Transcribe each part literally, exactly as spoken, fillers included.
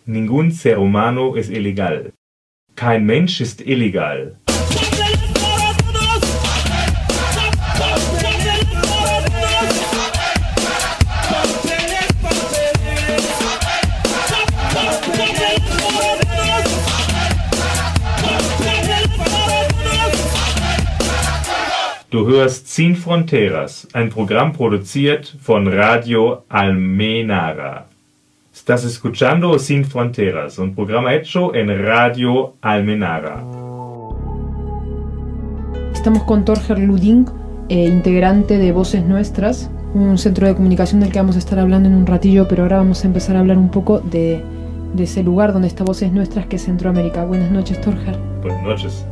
Ningún ser humano es ilegal. Kein Mensch ist illegal. Du hörst Sin Fronteras, ein Programm produziert von Radio Almenara. Estás escuchando Sin Fronteras, un programa hecho en Radio Almenara. Estamos con Torger Luding, eh, integrante de Voces Nuestras, un centro de comunicación del que vamos a estar hablando en un ratillo, pero ahora vamos a empezar a hablar un poco de, de ese lugar donde está Voces Nuestras, que es Centroamérica. Buenas noches, Torger. Buenas noches.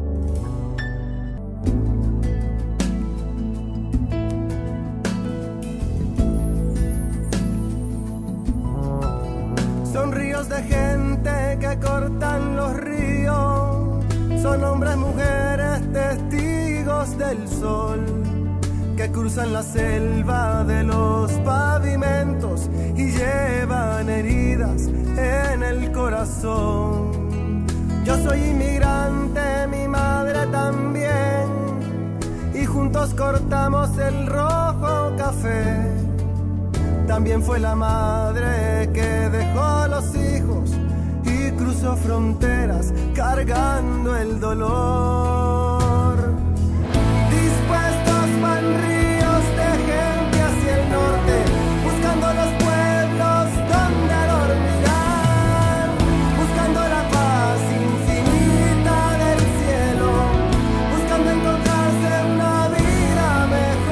Son ríos de gente que cortan los ríos, son hombres, mujeres, testigos del sol, que cruzan la selva de los pavimentos y llevan heridas en el corazón. Yo soy inmigrante, mi madre también, y juntos cortamos el rojo café. También fue la madre que dejó los hijos y cruzó fronteras cargando el dolor. Dispuestos van ríos de gente hacia el norte, buscando los pueblos donde dormirán, buscando la paz infinita del cielo, buscando encontrarse una vida mejor.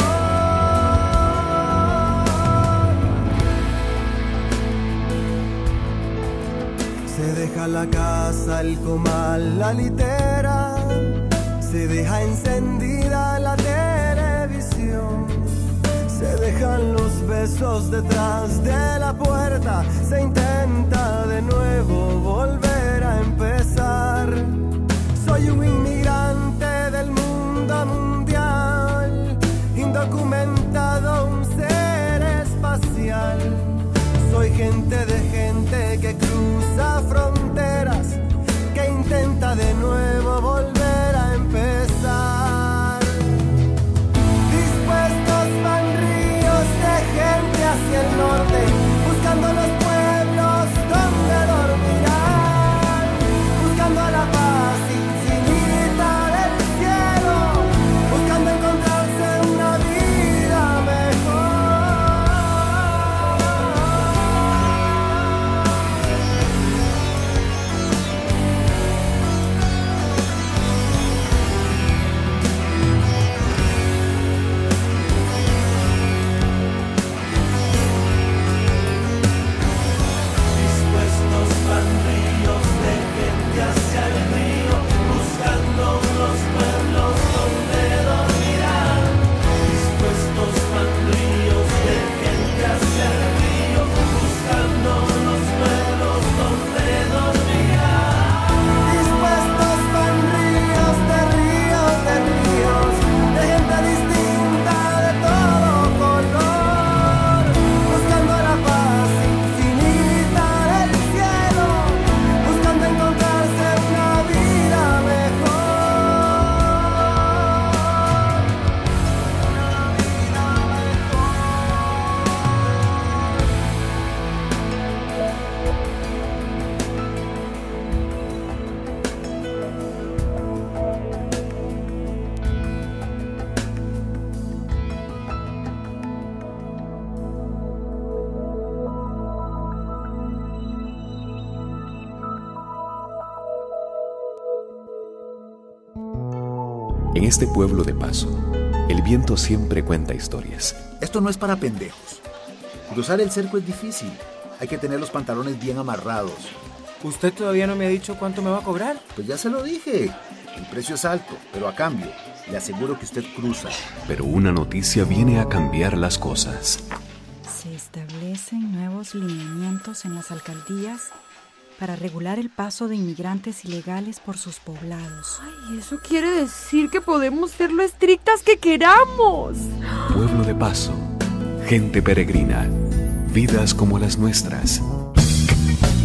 Se deja la casa, el comal, la litera, se deja encendida la televisión, se dejan los besos detrás de la puerta, se intenta de nuevo volver a empezar. Soy un inmigrante del mundo mundial, indocumentado, un ser espacial. Soy gente de gente que cruza fronteras, que intenta de nuevo volver a empezar. Dispuestos van ríos de gente hacia el norte, buscando los pueblos donde dormirán, buscando la paz infinita del cielo, buscando encontrarse una vida mejor. En este pueblo de paso, el viento siempre cuenta historias. Esto no es para pendejos. Cruzar el cerco es difícil. Hay que tener los pantalones bien amarrados. ¿Usted todavía no me ha dicho cuánto me va a cobrar? Pues ya se lo dije. El precio es alto, pero a cambio, le aseguro que usted cruza. Pero una noticia viene a cambiar las cosas. Se establecen nuevos lineamientos en las alcaldías para regular el paso de inmigrantes ilegales por sus poblados. Ay, eso quiere decir que podemos ser lo estrictas que queramos. Pueblo de paso, gente peregrina, vidas como las nuestras.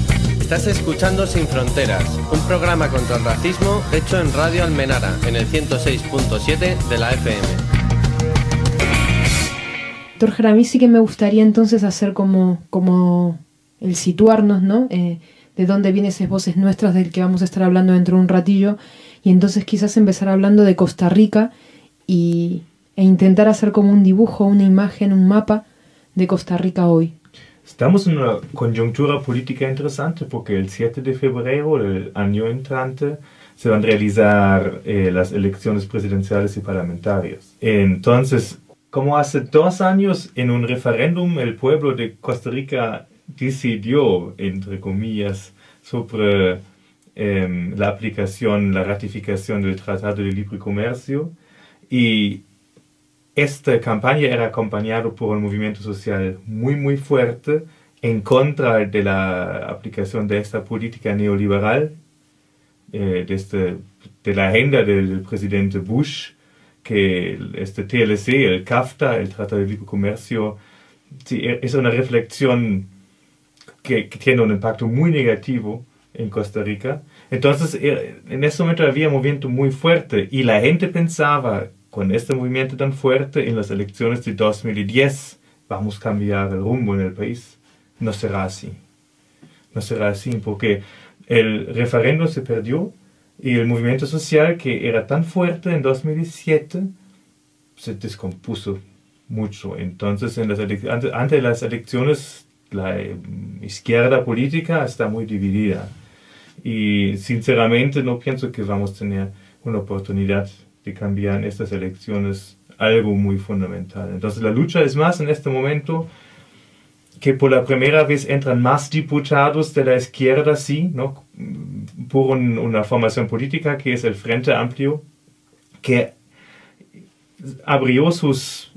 Estás escuchando Sin Fronteras, un programa contra el racismo hecho en Radio Almenara, en el ciento seis punto siete de la F M. Torger, a mí sí que me gustaría entonces hacer como, como el situarnos, ¿no? Eh, de dónde vienen esas voces nuestras del que vamos a estar hablando dentro de un ratillo, y entonces quizás empezar hablando de Costa Rica y, e intentar hacer como un dibujo, una imagen, un mapa de Costa Rica hoy. Estamos en una coyuntura política interesante porque el siete de febrero del año entrante se van a realizar eh, las elecciones presidenciales y parlamentarias. Entonces, como hace dos años en un referéndum el pueblo de Costa Rica decidió, entre comillas, sobre eh, la aplicación, la ratificación del Tratado de Libre Comercio, y esta campaña era acompañada por un movimiento social muy, muy fuerte en contra de la aplicación de esta política neoliberal, eh, de, este, de la agenda del presidente Bush, que este T L C, el CAFTA, el Tratado de Libre Comercio, sí, es una reflexión que, que tiene un impacto muy negativo en Costa Rica. Entonces, en ese momento había un movimiento muy fuerte y la gente pensaba, con este movimiento tan fuerte en las elecciones de dos mil diez, vamos a cambiar el rumbo en el país. No será así. No será así porque el referéndum se perdió y el movimiento social que era tan fuerte en dos mil diecisiete se descompuso mucho. Entonces, en las antes, antes de las elecciones, la eh, izquierda política está muy dividida. Y sinceramente no pienso que vamos a tener una oportunidad de cambiar en estas elecciones algo muy fundamental. Entonces la lucha es más en este momento que por la primera vez entran más diputados de la izquierda, sí, ¿no? Por un, una formación política que es el Frente Amplio, que abrió sus,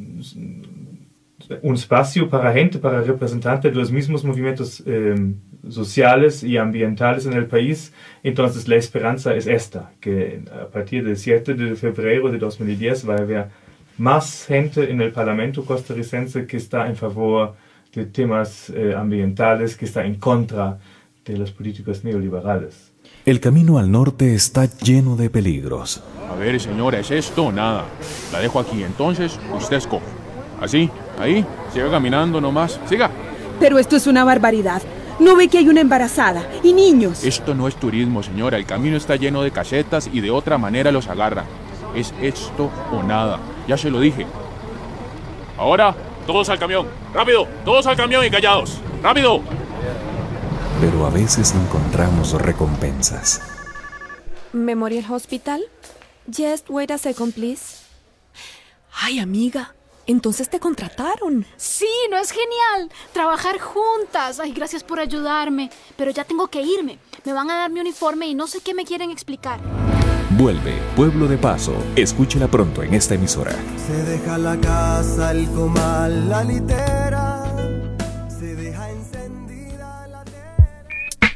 un espacio para gente, para representantes de los mismos movimientos eh, sociales y ambientales en el país. Entonces la esperanza es esta, que a partir del siete de febrero de dos mil diez va a haber más gente en el Parlamento costarricense que está en favor de temas eh, ambientales, que está en contra de las políticas neoliberales. El camino al norte está lleno de peligros. A ver, señora, ¿es esto o nada? La dejo aquí, entonces usted escoge. Así, ahí, siga caminando nomás, siga. Pero esto es una barbaridad. ¿No ve que hay una embarazada y niños? Esto no es turismo, señora. El camino está lleno de casetas y de otra manera los agarran. Es esto o nada. Ya se lo dije. Ahora, todos al camión. ¡Rápido! ¡Todos al camión y callados! ¡Rápido! Pero a veces encontramos recompensas. Memorial Hospital? Just wait a second, please. Ay, amiga, entonces te contrataron. Sí, ¿no es genial? Trabajar juntas. Ay, gracias por ayudarme. Pero ya tengo que irme. Me van a dar mi uniforme y no sé qué me quieren explicar. Vuelve, Pueblo de Paso. Escúchela pronto en esta emisora. Se deja la casa, el comal, la litera. Se deja encendida la tele.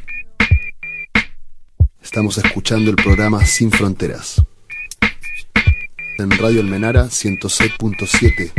Estamos escuchando el programa Sin Fronteras en Radio Almenara ciento seis punto siete.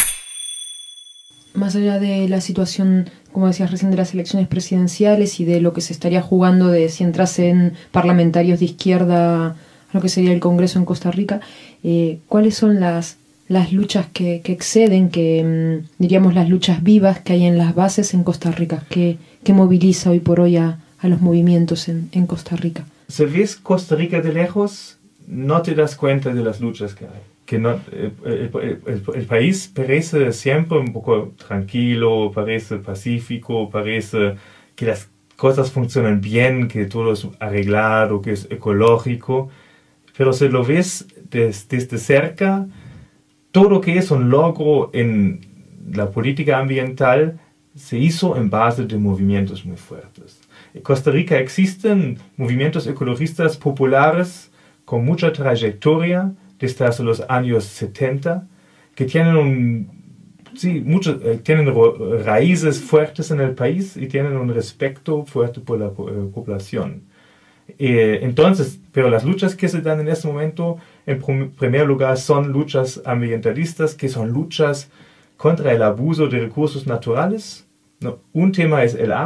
Más allá de la situación, como decías recién, de las elecciones presidenciales y de lo que se estaría jugando de si entrasen parlamentarios de izquierda a lo que sería el Congreso en Costa Rica, eh, ¿cuáles son las, las luchas que, que exceden, que mmm, diríamos las luchas vivas que hay en las bases en Costa Rica? ¿Qué, qué moviliza hoy por hoy a, a los movimientos en, en Costa Rica? Si ves Costa Rica de lejos, no te das cuenta de las luchas que hay. Que no, el, el, el, el país parece siempre un poco tranquilo, parece pacífico, parece que las cosas funcionan bien, que todo es arreglado, que es ecológico. Pero si lo ves des, desde cerca, todo lo que es un logro en la política ambiental se hizo en base de movimientos muy fuertes. En Costa Rica existen movimientos ecologistas populares con mucha trayectoria desde hace los años setenta, que tienen, un, sí, mucho, eh, tienen raíces fuertes en el país y tienen un respeto fuerte por la eh, población. Eh, entonces, pero las luchas que se dan en este momento, en prim- primer lugar, son luchas ambientalistas, que son luchas contra el abuso de recursos naturales. No, un tema es el agua,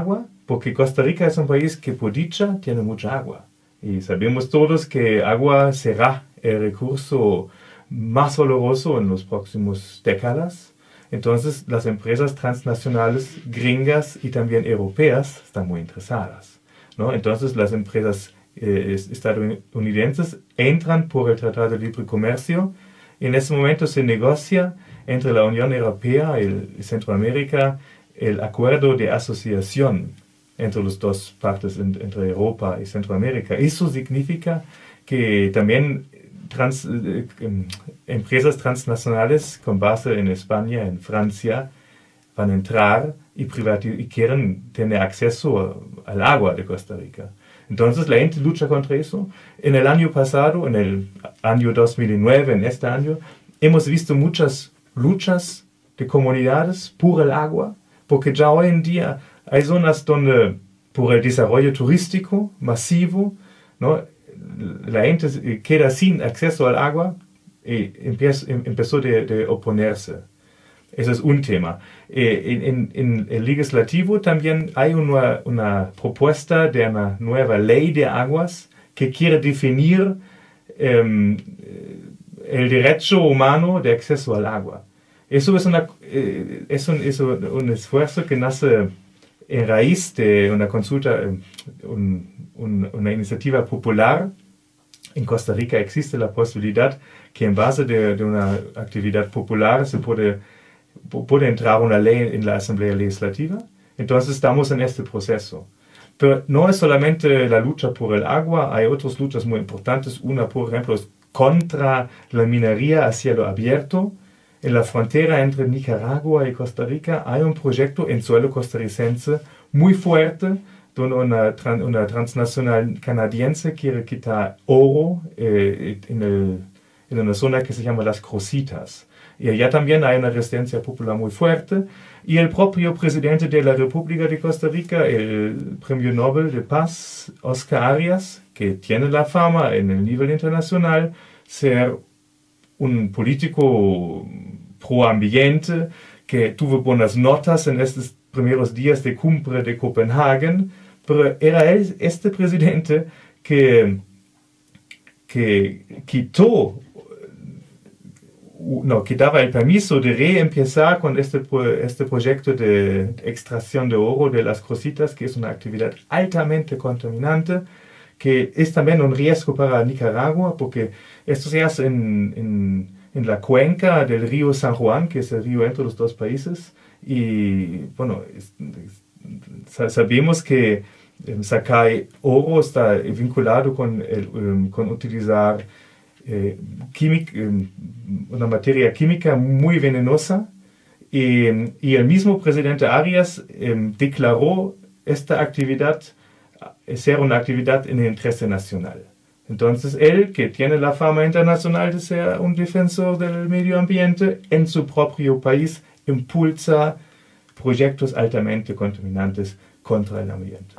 porque Costa Rica es un país que por dicha tiene mucha agua. Y sabemos todos que agua será el recurso más valioso en las próximas décadas. Entonces las empresas transnacionales gringas y también europeas están muy interesadas, ¿no? Entonces las empresas eh, estadounidenses entran por el Tratado de Libre Comercio. En ese momento se negocia entre la Unión Europea y Centroamérica el acuerdo de asociación entre las dos partes, entre Europa y Centroamérica. Eso significa que también trans, eh, empresas transnacionales con base en España, en Francia, van a entrar y, y quieren tener acceso al agua de Costa Rica. Entonces la gente lucha contra eso. En el año pasado, en el año dos mil nueve, en este año, hemos visto muchas luchas de comunidades por el agua, porque ya hoy en día hay zonas donde por el desarrollo turístico masivo, ¿no?, la gente queda sin acceso al agua y empezó, empezó de, de oponerse. Ese es un tema. Eh, en, en el legislativo también hay una, una propuesta de una nueva ley de aguas que quiere definir eh, el derecho humano de acceso al agua. Eso es, una, eh, es, un, es un esfuerzo que nace en raíz de una consulta, un, un, una iniciativa popular. En Costa Rica existe la posibilidad que en base de, de una actividad popular se puede, puede entrar una ley en la Asamblea Legislativa. Entonces estamos en este proceso. Pero no es solamente la lucha por el agua, hay otras luchas muy importantes. Una, por ejemplo, es contra la minería a cielo abierto. En la frontera entre Nicaragua y Costa Rica hay un proyecto en suelo costarricense muy fuerte, donde una, una transnacional canadiense quiere quitar oro eh, en, el, en una zona que se llama Las Crocitas. Y allá también hay una resistencia popular muy fuerte. Y el propio presidente de la República de Costa Rica, el Premio Nobel de Paz, Oscar Arias, que tiene la fama en el nivel internacional ser un político pro-ambiente, que tuvo buenas notas en estos primeros días de cumbre de Copenhague, pero era él, este presidente, que, que quitó, no, que daba el permiso de reempezar con este, este proyecto de extracción de oro de Las Crocitas, que es una actividad altamente contaminante, que es también un riesgo para Nicaragua, porque esto se hace en, en, en la cuenca del río San Juan, que es el río entre los dos países, y bueno, es, es, sabemos que um, sacar oro está vinculado con, el, um, con utilizar eh, química, um, una materia química muy venenosa, y, y el mismo presidente Arias um, declaró esta actividad ser una actividad en el interés nacional. Entonces, él, que tiene la fama internacional de ser un defensor del medio ambiente, en su propio país impulsa proyectos altamente contaminantes contra el ambiente.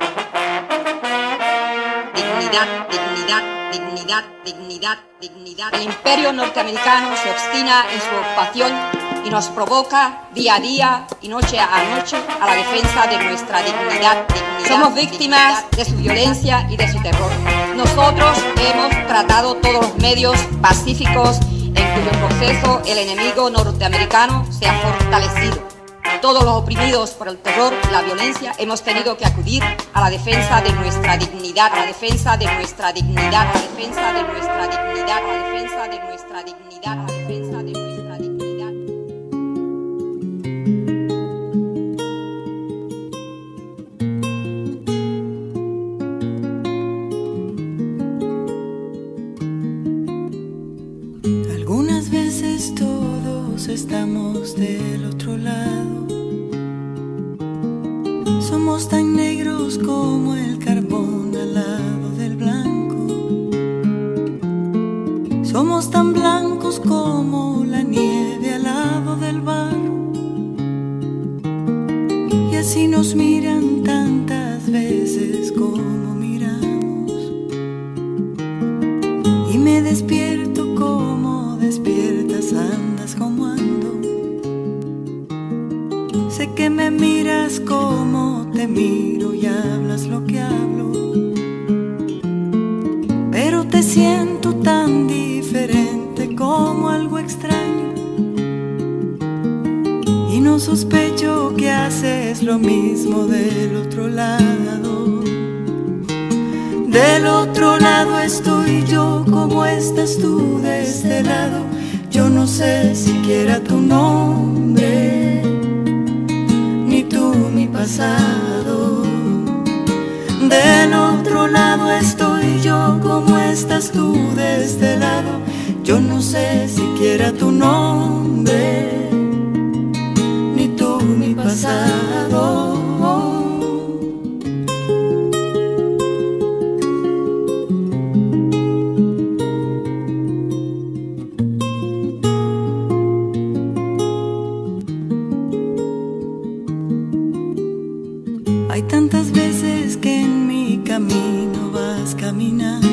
Dignidad, dignidad, dignidad, dignidad, dignidad. El imperio norteamericano se obstina en su ocupación y nos provoca día a día y noche a noche a la defensa de nuestra dignidad. dignidad Somos víctimas dignidad. de su violencia y de su terror. Nosotros hemos tratado todos los medios pacíficos en cuyo proceso el enemigo norteamericano se ha fortalecido. Todos los oprimidos por el terror y la violencia hemos tenido que acudir a la defensa de nuestra dignidad, a la defensa de nuestra dignidad, a la defensa de nuestra dignidad, a la defensa de nuestra dignidad, a la defensa de nuestra dignidad. Algunas veces todos estamos del otro lado. Somos tan negros como el carbón al lado del blanco. Somos tan blancos como la nieve al lado del barro. Y así nos miran tantas veces como miramos. Y me despierto como despiertas, andas como ando. Sé que me miras como te miro, ya lo mismo del otro lado. Del otro lado estoy yo, como estás tú de este lado. Yo no sé siquiera tu nombre, ni tú mi pasado. Del otro lado estoy yo, como estás tú de este lado. Yo no sé siquiera tu nombre, ni tú mi pasado. Hay tantas veces que en mi camino vas caminando.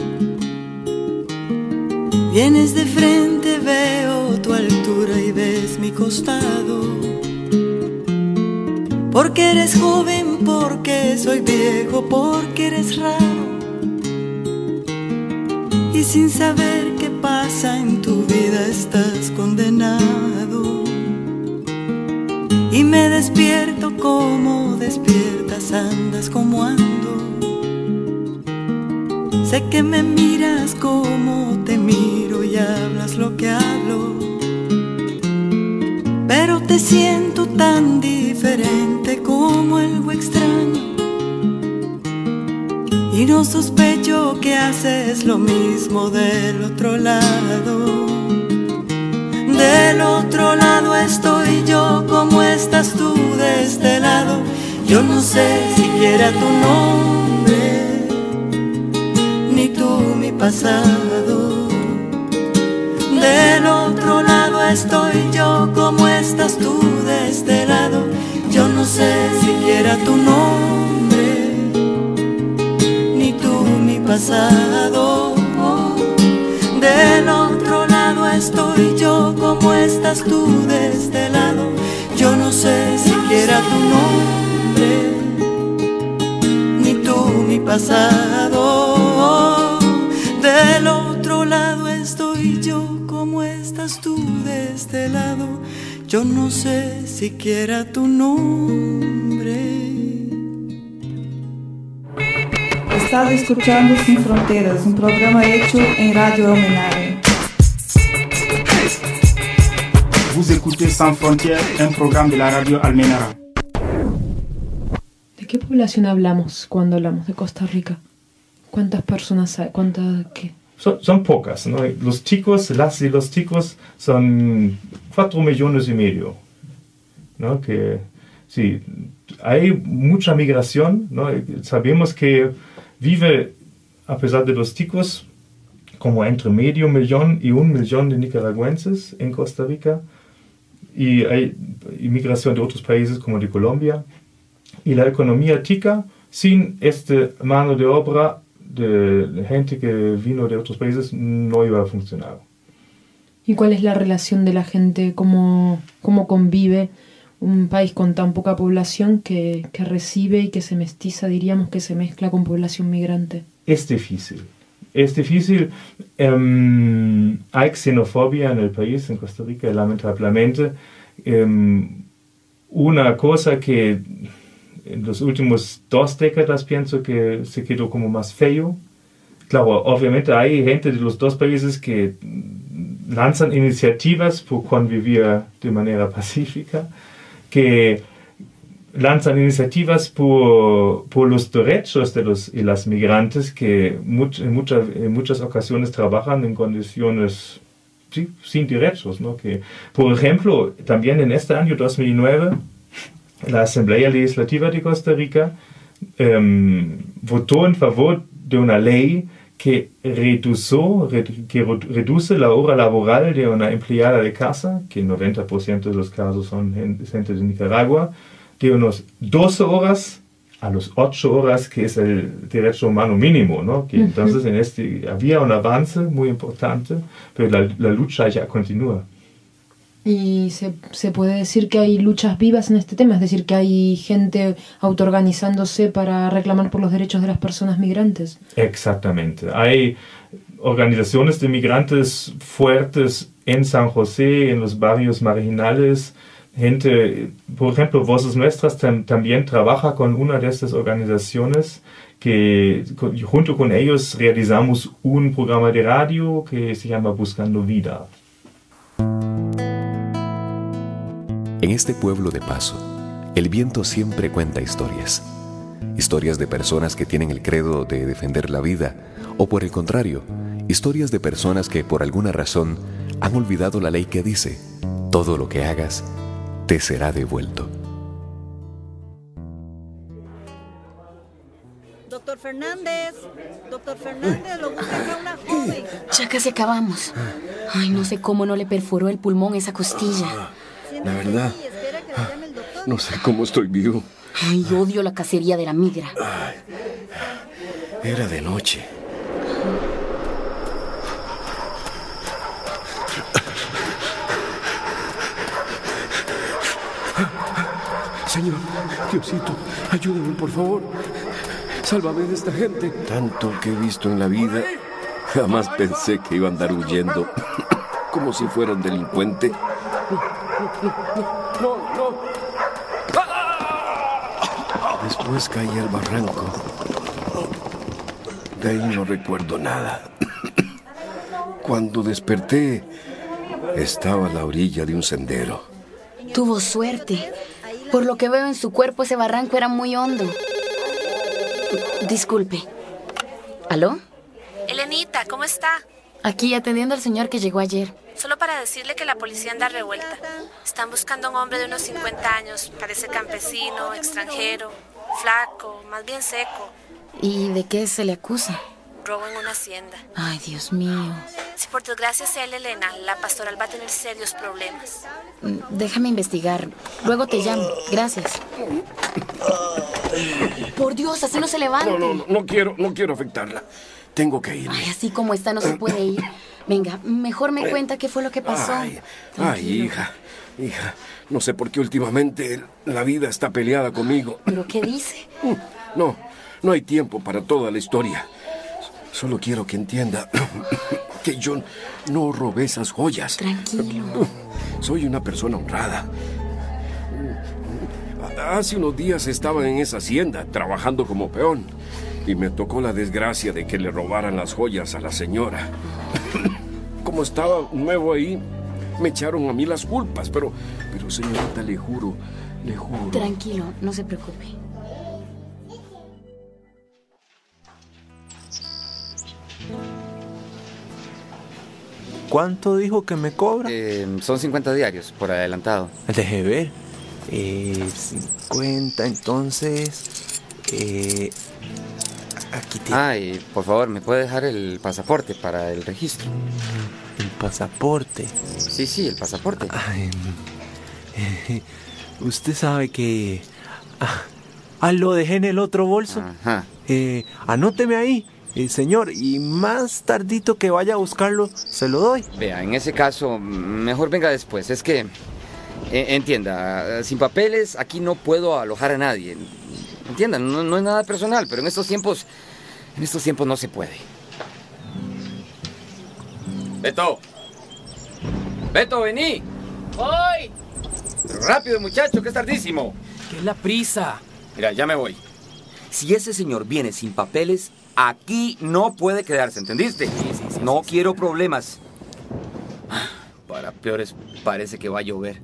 Vienes de frente, veo tu altura y ves mi costado. Porque eres joven, porque soy viejo, porque eres raro. Y sin saber qué pasa en tu vida estás condenado. Y me despierto como despiertas, andas como ando. Sé que me miras como te miro y hablas lo que hablo. Pero te siento tan diferente, como algo extraño. Y no sospecho que haces lo mismo del otro lado. Del otro lado estoy yo, como estás tú de este lado. Yo no sé siquiera tu nombre, ni tú mi pasado. Del otro lado estoy yo, como estás tú de este lado. Yo no sé siquiera tu nombre, ni tú mi pasado. Del otro lado estoy yo, como estás tú de este lado. Yo no sé siquiera tu nombre, ni tú mi pasado. Del otro lado estoy yo, como estás tú de este lado. Yo no sé siquiera tu nombre. Estás escuchando Sin Fronteras, un programa hecho en Radio Almenara. Vous écoutez Sans Frontières, un programme de la radio Almenara. ¿De qué población hablamos cuando hablamos de Costa Rica? ¿Cuántas personas hay? ¿Cuántas qué? Son, son pocas, ¿no? Los ticos, las y los ticos son cuatro millones y medio, ¿no? Que sí, hay mucha migración, ¿no? Sabemos que vive, a pesar de los ticos, como entre medio millón y un millón de nicaragüenses en Costa Rica. Y hay inmigración de otros países como de Colombia. Y la economía tica, sin esta mano de obra de gente que vino de otros países, no iba a funcionar. ¿Y cuál es la relación de la gente? ¿Cómo, cómo convive un país con tan poca población que, que recibe y que se mestiza, diríamos, que se mezcla con población migrante? Es difícil. Es difícil. Um, hay xenofobia en el país, en Costa Rica, lamentablemente. Um, una cosa que en las últimas dos décadas pienso que se quedó como más feo. Claro, obviamente hay gente de los dos países que lanzan iniciativas por convivir de manera pacífica, que lanzan iniciativas por, por los derechos de los y las migrantes que much, en, mucha, en muchas ocasiones trabajan en condiciones sí, sin derechos, ¿no? Que, por ejemplo, también en este año dos mil nueve, la Asamblea Legislativa de Costa Rica um, votó en favor de una ley que, reduzo, que reduce la hora laboral de una empleada de casa, que el noventa por ciento de los casos son gente de Nicaragua, de unos doce horas a los ocho horas, que es el derecho humano mínimo, ¿no? Que uh-huh. Entonces en este había un avance muy importante, pero la, la lucha ya continúa. Y se, se puede decir que hay luchas vivas en este tema, es decir, que hay gente autoorganizándose para reclamar por los derechos de las personas migrantes. Exactamente. Hay organizaciones de migrantes fuertes en San José, en los barrios marginales, gente, por ejemplo, Voces Nuestras tam, también trabaja con una de estas organizaciones que con, junto con ellos realizamos un programa de radio que se llama Buscando Vida. En este pueblo de paso, el viento siempre cuenta historias. Historias de personas que tienen el credo de defender la vida, o por el contrario, historias de personas que por alguna razón han olvidado la ley que dice: todo lo que hagas te será devuelto. Doctor Fernández, doctor Fernández, lo busca acá una joven. Ya casi acabamos. Ay, no sé cómo no le perforó el pulmón esa costilla. La verdad, no sé cómo estoy vivo. Ay, odio la cacería de la migra. Ay, era de noche. Señor, Diosito, ayúdame, por favor. Sálvame de esta gente. Tanto que he visto en la vida, jamás pensé que iba a andar huyendo como si fuera un delincuente. No, no, no, no. Después caí al barranco. De ahí no recuerdo nada. Cuando desperté, estaba a la orilla de un sendero. Tuvo suerte. Por lo que veo en su cuerpo, ese barranco era muy hondo. Disculpe. ¿Aló? Elenita, ¿cómo está? Aquí atendiendo al señor que llegó ayer. Solo para decirle que la policía anda revuelta. Están buscando a un hombre de unos cincuenta años. Parece campesino, extranjero, flaco, más bien seco. ¿Y de qué se le acusa? Robo en una hacienda. Ay, Dios mío. Si por desgracia sea él, Elena, la pastoral va a tener serios problemas. Déjame investigar. Luego te llamo. Gracias. Por Dios, así no se levante. No, no, no, no quiero, no quiero afectarla. Tengo que irme. Ay, así como está no se puede ir. Venga, mejor me cuenta qué fue lo que pasó. Ay, ay, hija, hija. No sé por qué últimamente la vida está peleada conmigo. ¿Pero qué dice? No, no hay tiempo para toda la historia. Solo quiero que entienda que yo no robé esas joyas. Tranquilo. Soy una persona honrada. Hace unos días estaba en esa hacienda trabajando como peón y me tocó la desgracia de que le robaran las joyas a la señora. Como estaba nuevo ahí, me echaron a mí las culpas, pero, pero señorita, le juro, le juro. Tranquilo, no se preocupe. ¿Cuánto dijo que me cobra? Eh, son cincuenta diarios, por adelantado. Deje ver. Eh, cincuenta, entonces... Eh, aquí tiene. Ah, y por favor, ¿me puede dejar el pasaporte para el registro? ¿El pasaporte? Sí, sí, el pasaporte. Ay, eh, usted sabe que... Ah, ah, lo dejé en el otro bolso. Ajá. Eh, anóteme ahí. Eh, señor, y más tardito que vaya a buscarlo, se lo doy. Vea, en ese caso, mejor venga después. Es que, eh, entienda, sin papeles aquí no puedo alojar a nadie. Entienda, no, no es nada personal, pero en estos tiempos, en estos tiempos no se puede. Beto. Beto, vení. ¡Voy! Pero rápido, muchacho, que es tardísimo. ¿Qué es la prisa? Mira, ya me voy. Si ese señor viene sin papeles, aquí no puede quedarse, ¿entendiste? Sí, sí, sí, no sí, quiero sí. problemas. Para peores, parece que va a llover.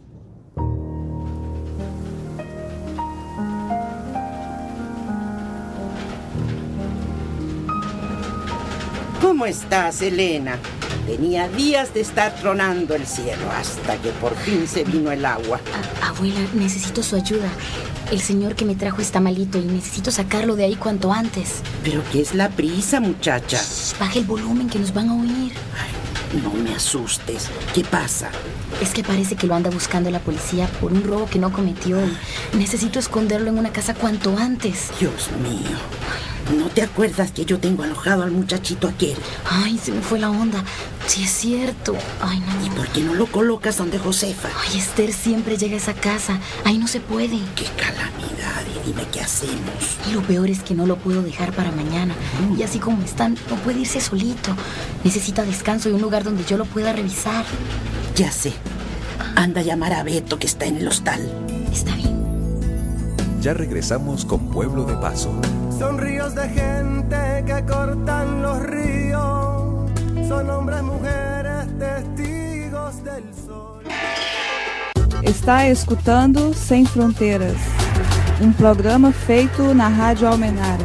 ¿Cómo estás, Elena? Tenía días de estar tronando el cielo hasta que por fin se vino el agua. A- abuela, necesito su ayuda. El señor que me trajo está malito y necesito sacarlo de ahí cuanto antes. ¿Pero qué es la prisa, muchacha? Shh, baje el volumen que nos van a oír. Ay, no me asustes. ¿Qué pasa? Es que parece que lo anda buscando la policía por un robo que no cometió y necesito esconderlo en una casa cuanto antes. Dios mío. ¿No te acuerdas que yo tengo alojado al muchachito aquel? Ay, se me fue la onda. Sí, es cierto. Ay, no. ¿Y por qué no lo colocas donde Josefa? Ay, Esther siempre llega a esa casa. Ahí no se puede. ¡Qué calamidad! Y dime qué hacemos. Y lo peor es que no lo puedo dejar para mañana. Mm. Y así como está, no puede irse solito. Necesita descanso y un lugar donde yo lo pueda revisar. Ya sé. Anda a llamar a Beto, que está en el hostal. Está bien. Ya regresamos con Pueblo de Paso. Son ríos de gente que cortan los ríos. Son hombres, mujeres, testigos del sol. Está escutando Sem Fronteiras, um programa feito na Rádio Almenara.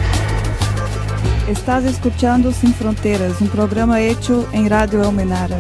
Estás escuchando Sin Fronteras, un programa hecho en Radio Almenara.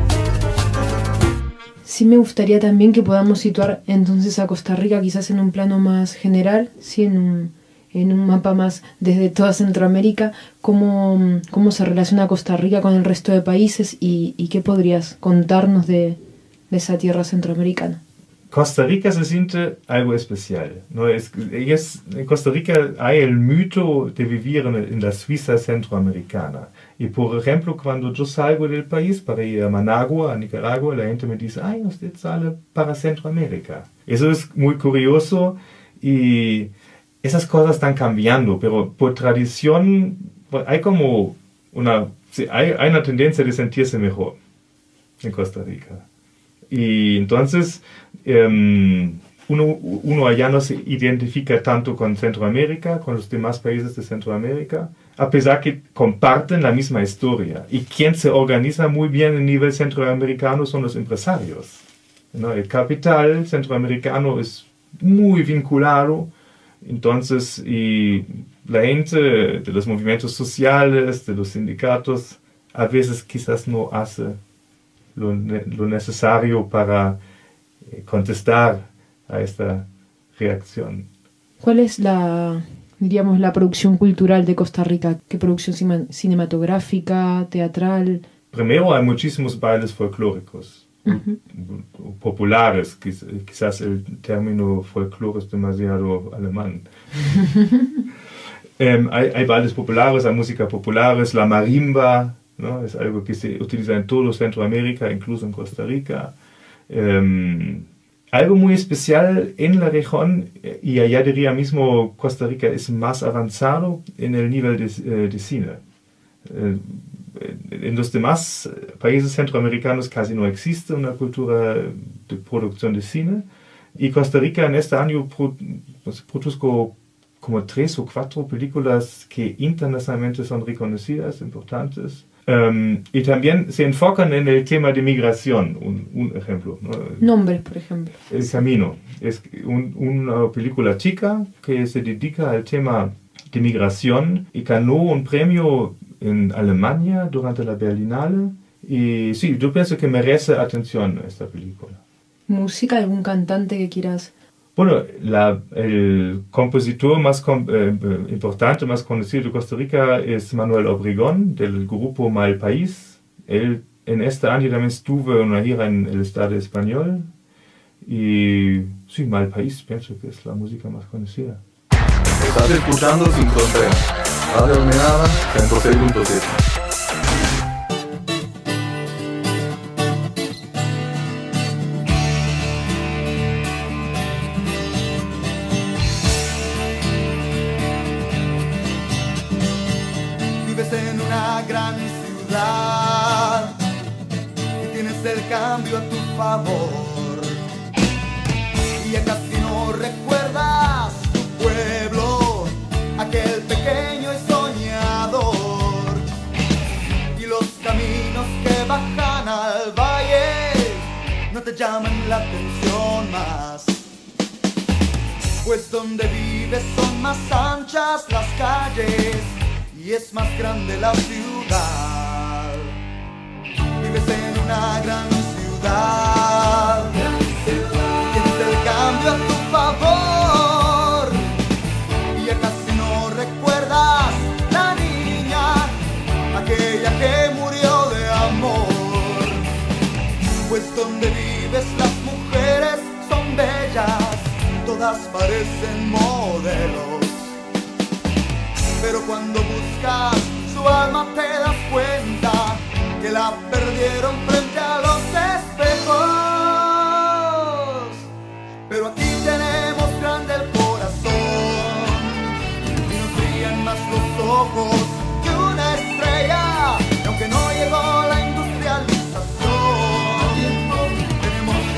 Sí me gustaría también que podamos situar entonces a Costa Rica quizás en un plano más general, sí, en un, en un mapa más desde toda Centroamérica, cómo, cómo se relaciona Costa Rica con el resto de países y, y qué podrías contarnos de, de esa tierra centroamericana. Costa Rica se siente algo especial, ¿no? Es, es, en Costa Rica hay el mito de vivir en, en la Suiza centroamericana. Y por ejemplo, cuando yo salgo del país para ir a Managua, a Nicaragua, la gente me dice, ay, usted sale para Centroamérica. Eso es muy curioso y esas cosas están cambiando, pero por tradición hay como una, sí, hay, hay una tendencia de sentirse mejor en Costa Rica. Y entonces um, uno, uno allá no se identifica tanto con Centroamérica, con los demás países de Centroamérica, a pesar que comparten la misma historia. Y quien se organiza muy bien a nivel centroamericano son los empresarios, ¿no? El capital centroamericano es muy vinculado, entonces y la gente de los movimientos sociales, de los sindicatos, a veces quizás no hace Lo, lo necesario para eh, contestar a esta reacción. ¿Cuál es la, diríamos, la producción cultural de Costa Rica? ¿Qué producción cinematográfica, teatral? Primero hay muchísimos bailes folclóricos, uh-huh. populares, quiz, quizás el término folclore es demasiado alemán. um, hay, hay bailes populares, hay música populares, la marimba, ¿no? Es algo que se utiliza en todo Centroamérica, incluso en Costa Rica. Um, algo muy especial en la región, y allá diría mismo Costa Rica es más avanzado en el nivel de, de cine. Uh, en los demás países centroamericanos casi no existe una cultura de producción de cine, y Costa Rica en este año pro, pues, produjo como tres o cuatro películas que internacionalmente son reconocidas, importantes. Um, y también se enfocan en el tema de migración, un, un ejemplo, ¿no? Nombres, por ejemplo. El Camino. Es un, una película chica que se dedica al tema de migración y ganó un premio en Alemania durante la Berlinale. Y sí, yo pienso que merece atención esta película. ¿Música? ¿Algún cantante que quieras? Bueno, la, el compositor más com, eh, importante, más conocido de Costa Rica es Manuel Obregón, del grupo Mal País. Él en este año también estuvo en una gira en el Estado español. Y sí, Mal País pienso que es la música más conocida. Estás escuchando Sin Fronteras, Radio Almenara, ciento seis punto siete. Cambio a tu favor y ya casi no recuerdas tu pueblo, aquel pequeño y soñador, y los caminos que bajan al valle no te llaman la atención más, pues donde vives son más anchas las calles y es más grande la ciudad. Vives en una gran ciudad, gran ciudad. Tienes el cambio a tu favor y ya casi no recuerdas la niña, aquella que murió de amor, pues donde vives las mujeres son bellas, todas parecen modelos, pero cuando buscas su alma te das cuenta que la perdieron frente a los espejos. Pero aquí tenemos grande el corazón y nos brillan más los ojos que una estrella. Y aunque no llegó la industrialización, tenemos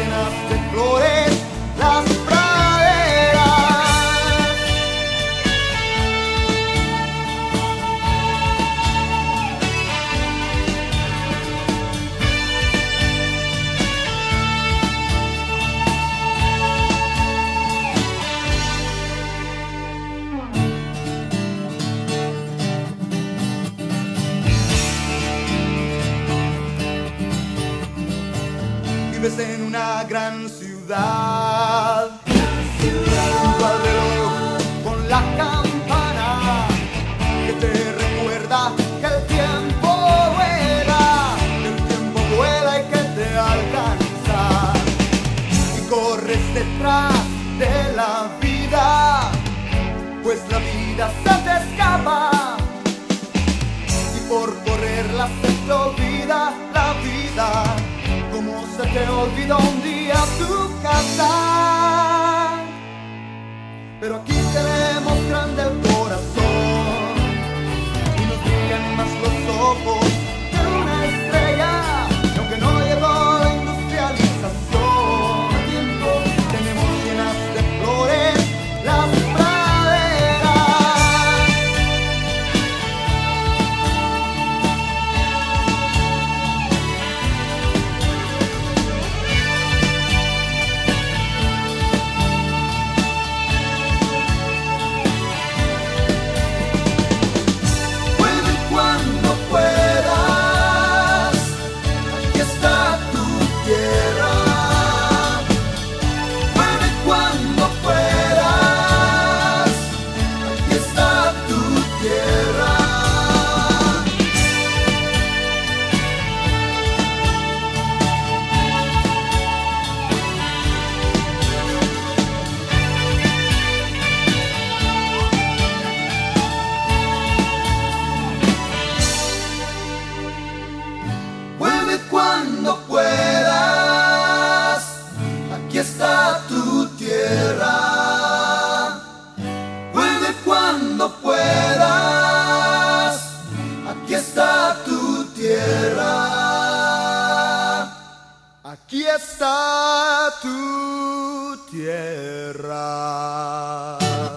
vives en una gran ciudad, junto al reloj con la campana que te recuerda que el tiempo vuela, que el tiempo vuela y que te alcanza, y corres detrás de la vida, pues la vida se te escapa, y por correrla se te olvida la vida, como se te olvidó un día tu casa. Pero aquí tenemos grande el corazón y nos brillan más los ojos que una estrella, y aunque no llegó la industrialización a tiempo, tenemos llenas de flores las praderas. Vuelve cuando puedas, aquí está tu tierra. Vuelve cuando puedas, aquí está tu tierra. Vuelve cuando puedas, aquí está tu tierra. Vuelve cuando puedas, aquí está tu tierra. Aquí está tu tierra.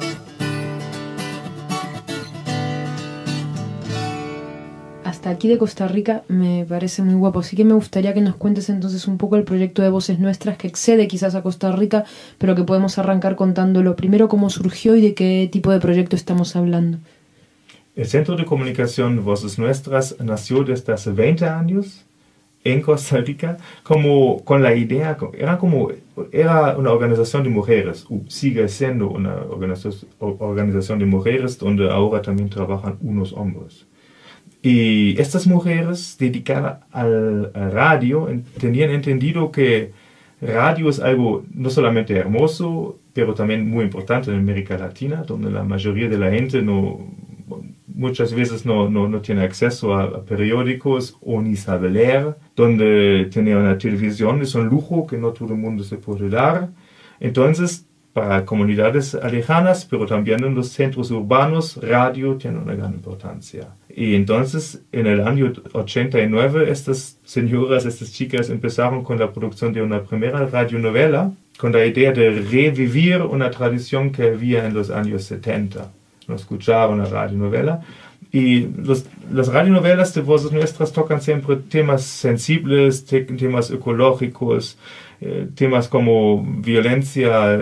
Hasta aquí de Costa Rica me parece muy guapo, así que me gustaría que nos cuentes entonces un poco el proyecto de Voces Nuestras, que excede quizás a Costa Rica, pero que podemos arrancar contándolo primero cómo surgió y de qué tipo de proyecto estamos hablando. El Centro de Comunicación Voces Nuestras nació desde hace veinte años en Costa Rica como con la idea, era como era una organización de mujeres, o sigue siendo una organización, organización de mujeres donde ahora también trabajan unos hombres. Y estas mujeres dedicadas al, al radio tenían entendido que radio es algo no solamente hermoso, pero también muy importante en América Latina, donde la mayoría de la gente no, muchas veces no, no, no tiene acceso a, a periódicos o ni sabe leer, donde tener una televisión es un lujo que no todo el mundo se puede dar. Entonces, para comunidades alejanas, pero también en los centros urbanos, radio tiene una gran importancia. Y entonces, en el año ochenta y nueve, estas señoras, estas chicas empezaron con la producción de una primera radionovela, con la idea de revivir una tradición que había en los años setenta. No escuchar una radionovela. Y los, las radionovelas de Voces Nuestras tocan siempre temas sensibles, te, temas ecológicos, eh, temas como violencia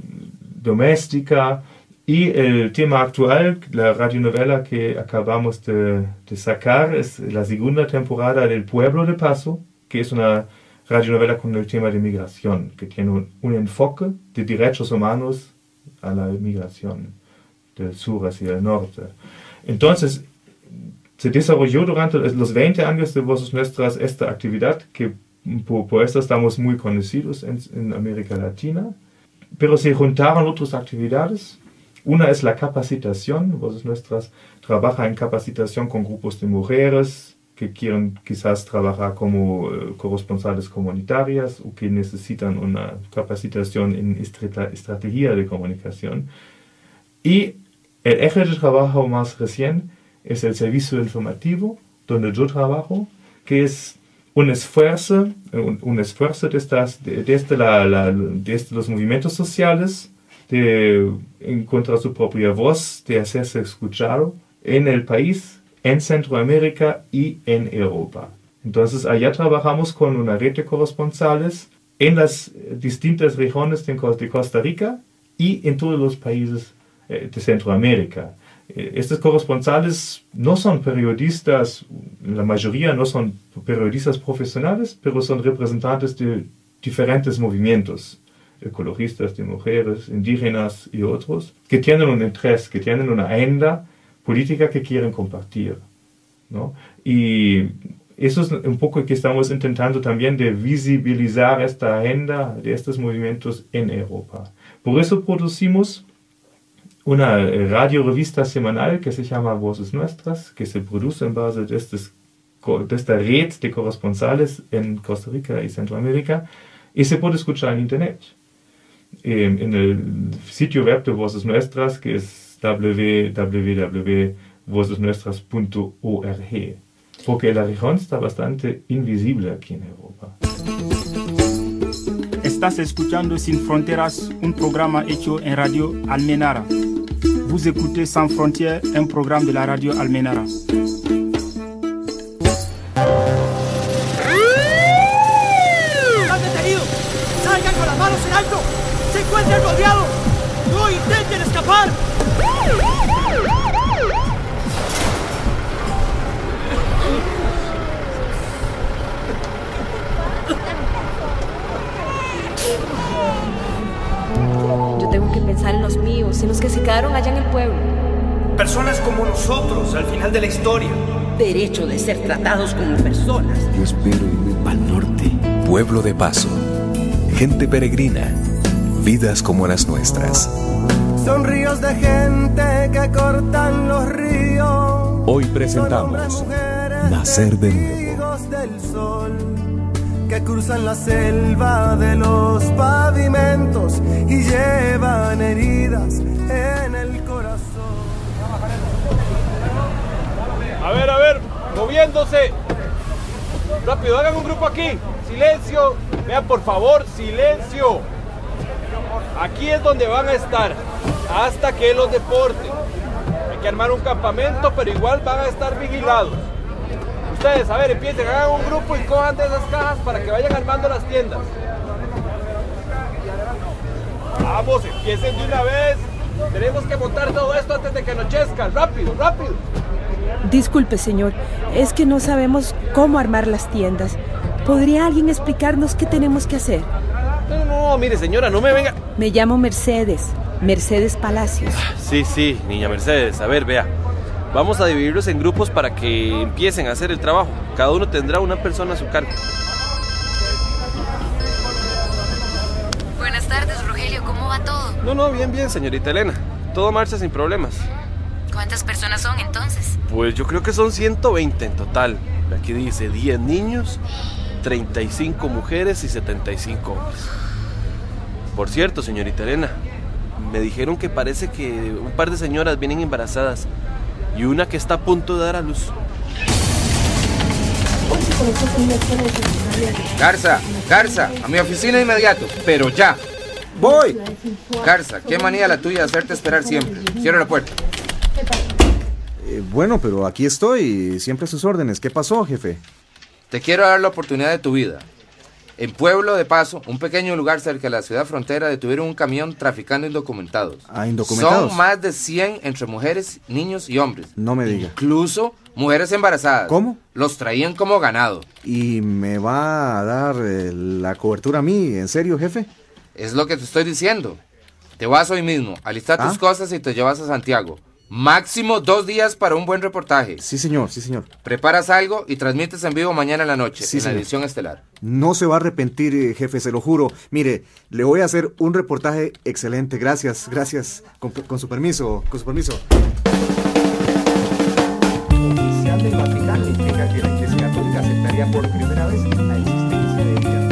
doméstica, y el tema actual, la radionovela que acabamos de, de sacar, es la segunda temporada del Pueblo de Paso, que es una radionovela con el tema de migración, que tiene un, un enfoque de derechos humanos a la migración del sur hacia el norte. Entonces, se desarrolló durante los veinte años de Voces Nuestras esta actividad, que por, por esto estamos muy conocidos en, en América Latina, pero se juntaron otras actividades. Una es la capacitación. Voces Nuestras trabaja en capacitación con grupos de mujeres que quieren quizás trabajar como uh, corresponsales comunitarias o que necesitan una capacitación en estrata, estrategia de comunicación. Y el eje de trabajo más reciente es el servicio informativo, donde yo trabajo, que es un esfuerzo, un, un esfuerzo desde, desde, la, la, desde los movimientos sociales de encontrar su propia voz, de hacerse escuchado en el país, en Centroamérica y en Europa. Entonces allá trabajamos con una red de corresponsales en las distintas regiones de Costa Rica y en todos los países de Centroamérica. Estos corresponsales no son periodistas, la mayoría no son periodistas profesionales, pero son representantes de diferentes movimientos, ecologistas, de mujeres, indígenas y otros, que tienen un interés, que tienen una agenda política que quieren compartir, ¿no? Y eso es un poco que estamos intentando también de visibilizar esta agenda de estos movimientos en Europa. Por eso producimos una radio revista semanal que se llama Voces Nuestras, que se produce en base de, estos, de esta red de corresponsales en Costa Rica y Centroamérica, y se puede escuchar en internet. Eh, en el sitio web de Voces Nuestras, que es w w w punto voces nuestras punto org, porque la región está bastante invisible aquí en Europa. Estás escuchando Sin Fronteras, un programa hecho en Radio Almenara. Vous écoutez Sans Frontières, un programme de la Radio Almenara. ¡Están detenidos! ¡Salgan con las manos en alto! ¡Se encuentran rodeados! ¡No intenten escapar! Yo tengo que pensar en los míos, en los que se quedaron allá en el pueblo. Personas como nosotros, al final de la historia. Derecho de ser tratados como personas. Yo espero irme para el norte. Pueblo de paso. Gente peregrina. Vidas como las nuestras. Son ríos de gente que cortan los ríos. Hoy presentamos Nacer de Nuevo. Del sol, que cruzan la selva de los pavimentos y llevan heridas en el corazón. A ver, a ver, moviéndose. Rápido, hagan un grupo aquí. Silencio. Vean, por favor, silencio. Aquí es donde van a estar hasta que los deporten. Hay que armar un campamento, pero igual van a estar vigilados. Ustedes, a ver, empiecen, hagan un grupo y cojan de esas cajas para que vayan armando las tiendas. Vamos, empiecen de una vez. Tenemos que montar todo esto antes de que anochezca. Rápido, rápido. Disculpe, señor, es que no sabemos cómo armar las tiendas. ¿Podría alguien explicarnos qué tenemos que hacer? No, no, mire, señora, no me venga. Me llamo Mercedes, Mercedes Palacios. Sí, sí, niña Mercedes. A ver, vea. Vamos a dividirlos en grupos para que empiecen a hacer el trabajo. Cada uno tendrá una persona a su cargo. Buenas tardes, Rogelio. ¿Cómo va todo? No, no, bien, bien, señorita Elena. Todo marcha sin problemas. ¿Cuántas personas son entonces? Pues yo creo que son ciento veinte en total. Aquí dice diez niños, treinta y cinco mujeres y setenta y cinco hombres. Por cierto, señorita Elena, me dijeron que parece que un par de señoras vienen embarazadas y una que está a punto de dar a luz. Garza, Garza, a mi oficina inmediato, pero ya. Voy. Garza, qué manía la tuya de hacerte esperar siempre. Cierra la puerta. Eh, bueno, pero aquí estoy, siempre a sus órdenes. ¿Qué pasó, jefe? Te quiero dar la oportunidad de tu vida. En Pueblo de Paso, un pequeño lugar cerca de la ciudad frontera, detuvieron un camión traficando indocumentados. Ah, indocumentados. Son más de cien entre mujeres, niños y hombres. No me diga. Incluso mujeres embarazadas. ¿Cómo? Los traían como ganado. ¿Y me va a dar eh, la cobertura a mí? ¿En serio, jefe? Es lo que te estoy diciendo. Te vas hoy mismo, alista ¿Ah? tus cosas y te llevas a Santiago. Máximo dos días para un buen reportaje. Sí, señor, sí, señor. Preparas algo y transmites en vivo mañana en la noche, Sí, en la señor. edición estelar. No se va a arrepentir, eh, jefe, se lo juro. Mire, le voy a hacer un reportaje excelente. Gracias, gracias. Con, con su permiso, con su permiso. Oficial del Vaticano indica que la Iglesia Católica aceptaría por primera vez la existencia de vida.